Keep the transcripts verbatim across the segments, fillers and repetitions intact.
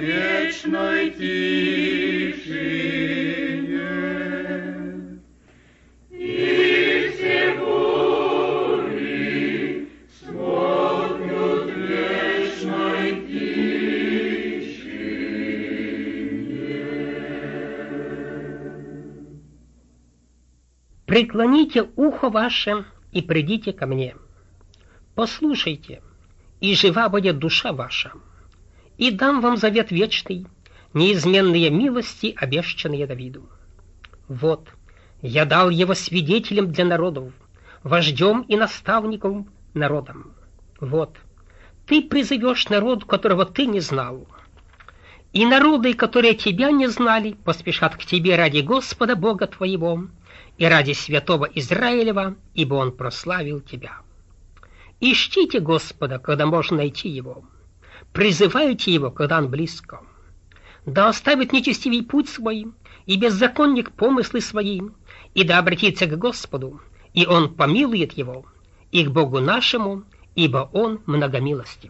вечной тишине. И все бури смолкнут в вечной тишине. Преклоните ухо ваше и придите ко мне. Послушайте, и жива будет душа ваша, и дам вам завет вечный, неизменные милости, обещанные Давиду. Вот, я дал его свидетелем для народов, вождем и наставником народам. Вот, ты призовешь народ, которого ты не знал, и народы, которые тебя не знали, поспешат к тебе ради Господа Бога твоего и ради святого Израилева, ибо он прославил тебя. Ищите Господа, когда можно найти его. Призывайте его, когда он близко. Да оставит нечестивый путь свой, и беззаконник помыслы свои, и да обратится к Господу, и он помилует его, и к Богу нашему, ибо он многомилостив.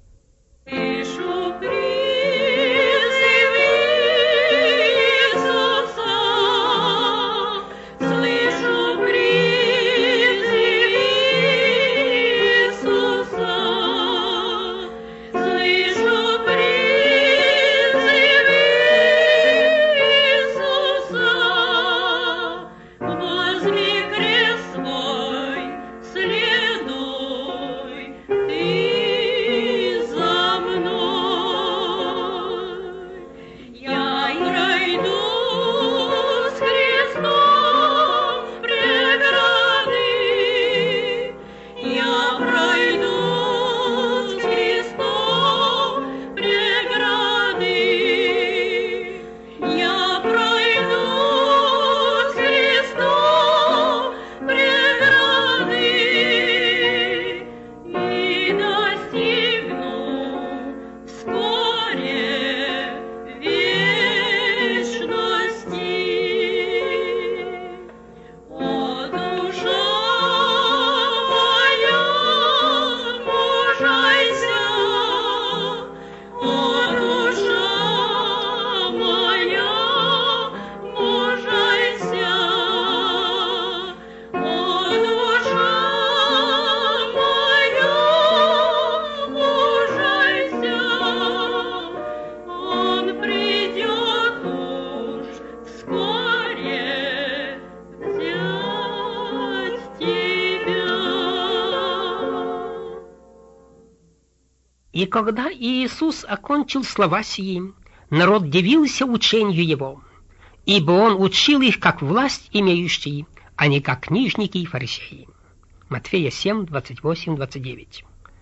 И когда Иисус окончил слова сии, народ дивился учению его, ибо он учил их как власть имеющий, а не как книжники и фарисеи. Матфея семь, двадцать восемь, двадцать девять.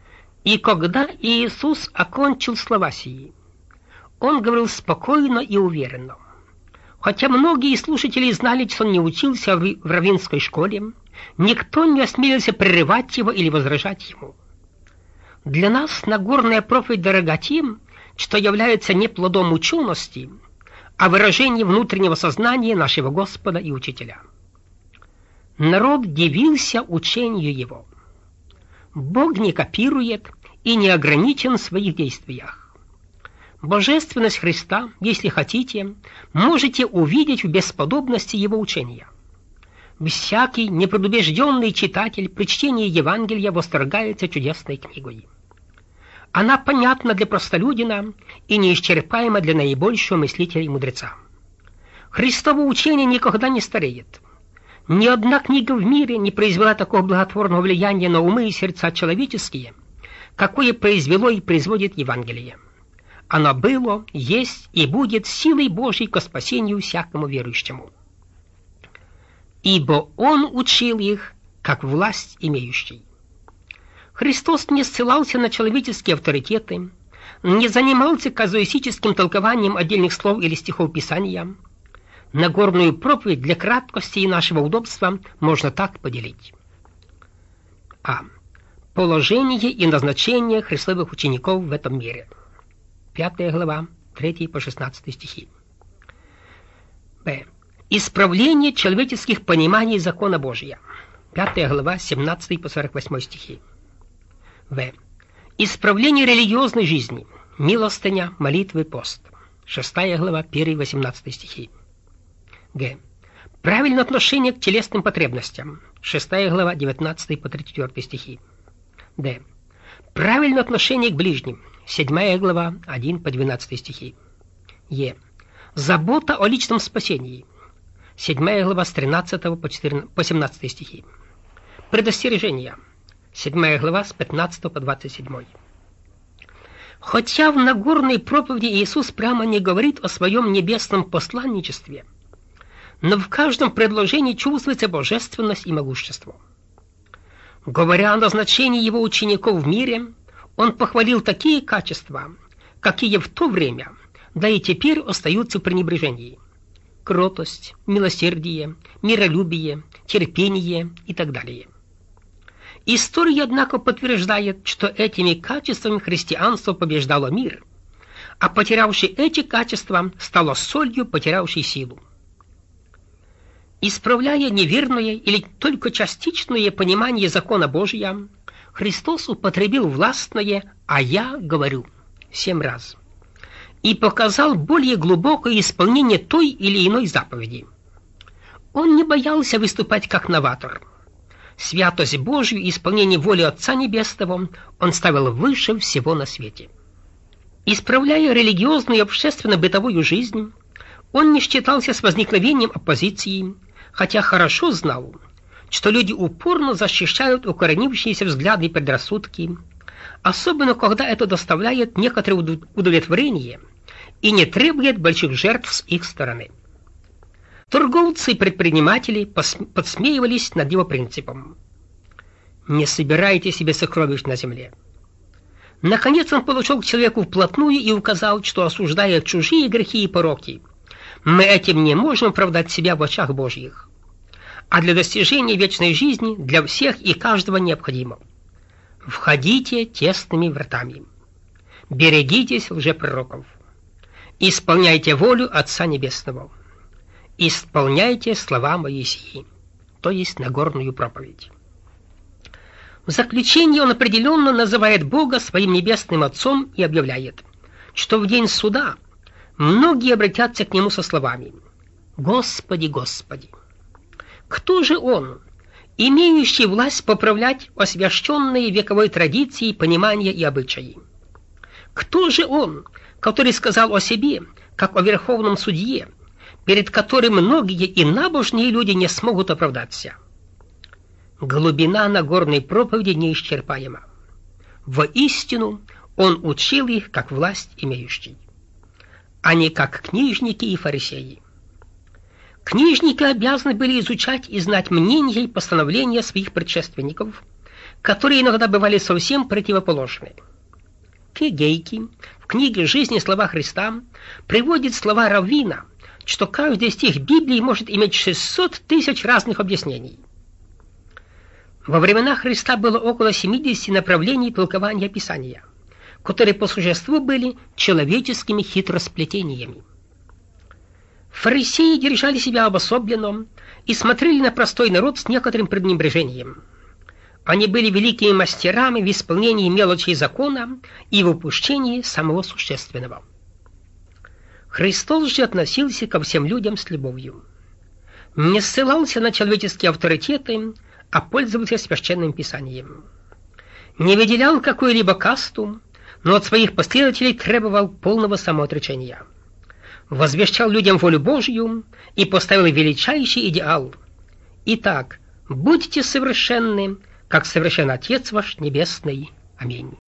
И когда Иисус окончил слова сии, он говорил спокойно и уверенно. Хотя многие слушатели знали, что он не учился в раввинской школе, никто не осмелился прерывать его или возражать ему. Для нас Нагорная проповедь дорога тем, что является не плодом учености, а выражением внутреннего сознания нашего Господа и Учителя. Народ дивился учению его. Бог не копирует и не ограничен в своих действиях. Божественность Христа, если хотите, можете увидеть в бесподобности его учения. Всякий непредубежденный читатель при чтении Евангелия восторгается чудесной книгой. Она понятна для простолюдина и неисчерпаема для наибольшего мыслителя и мудреца. Христово учение никогда не стареет. Ни одна книга в мире не произвела такого благотворного влияния на умы и сердца человеческие, какое произвело и производит Евангелие. Оно было, есть и будет силой Божьей ко спасению всякому верующему. Ибо Он учил их, как власть имеющий. Христос не ссылался на человеческие авторитеты, не занимался казуистическим толкованием отдельных слов или стихов Писания. Нагорную проповедь для краткости и нашего удобства можно так поделить. А. Положение и назначение Христовых учеников в этом мире. Пятая глава, третий по шестнадцатый стихи. Б. Исправление человеческих пониманий закона Божия. Пятая глава, семнадцатый по сорок восьмой стихи. В. Исправление религиозной жизни. Милостыня, молитвы, пост. шестая глава, первый восемнадцатый стихи. Г. Правильное отношение к телесным потребностям. шестая глава, девятнадцатый по тридцать четвёртый стихи. Д. Правильное отношение к ближним. седьмая глава, один по двенадцатый стихи. Е. Забота о личном спасении. седьмая глава, с тринадцатого по семнадцатый стихи. Предостережение. седьмая глава, с пятнадцатого по двадцать седьмой. Хотя в Нагорной проповеди Иисус прямо не говорит о своем небесном посланничестве, но в каждом предложении чувствуется божественность и могущество. Говоря о назначении его учеников в мире, он похвалил такие качества, какие в то время, да и теперь остаются в пренебрежении: кротость, милосердие, миролюбие, терпение и так далее. История, однако, подтверждает, что этими качествами христианство побеждало мир, а потерявший эти качества стало солью, потерявшей силу. Исправляя неверное или только частичное понимание закона Божия, Христос употребил властное «а я говорю» семь раз и показал более глубокое исполнение той или иной заповеди. Он не боялся выступать как новатор. Святость Божью и исполнение воли Отца Небесного он ставил выше всего на свете. Исправляя религиозную и общественно-бытовую жизнь, он не считался с возникновением оппозиции, хотя хорошо знал, что люди упорно защищают укоренившиеся взгляды и предрассудки, особенно когда это доставляет некоторое удовлетворение и не требует больших жертв с их стороны. Торговцы и предприниматели подсмеивались над его принципом: «Не собирайте себе сокровищ на земле». Наконец он подошел к человеку вплотную и указал, что, осуждая чужие грехи и пороки, мы этим не можем оправдать себя в очах Божьих. А для достижения вечной жизни для всех и каждого необходимо: входите тесными вратами, берегитесь лжепророков, исполняйте волю Отца Небесного, исполняйте слова Моисеи, то есть Нагорную проповедь. В заключение он определенно называет Бога своим небесным Отцом и объявляет, что в день суда многие обратятся к Нему со словами: «Господи, Господи!» Кто же Он, имеющий власть поправлять освященные вековой традиции, понимания и обычаи? Кто же Он, который сказал о себе, как о верховном судье, перед которым многие и набожные люди не смогут оправдаться? Глубина Нагорной проповеди неисчерпаема. Воистину, он учил их как власть имеющий, а не как книжники и фарисеи. Книжники обязаны были изучать и знать мнения и постановления своих предшественников, которые иногда бывали совсем противоположны. Кегейки в книге «Жизнь и слова Христа» приводит слова раввина, что каждый стих Библии может иметь шестьсот тысяч разных объяснений. Во времена Христа было около семидесяти направлений толкования Писания, которые по существу были человеческими хитросплетениями. Фарисеи держали себя обособленно и смотрели на простой народ с некоторым пренебрежением. Они были великими мастерами в исполнении мелочей закона и в упущении самого существенного. Христос же относился ко всем людям с любовью. Не ссылался на человеческие авторитеты, а пользовался священным писанием. Не выделял какую-либо касту, но от своих последователей требовал полного самоотречения. Возвещал людям волю Божью и поставил величайший идеал: «Итак, будьте совершенны, как совершен Отец ваш Небесный». Аминь.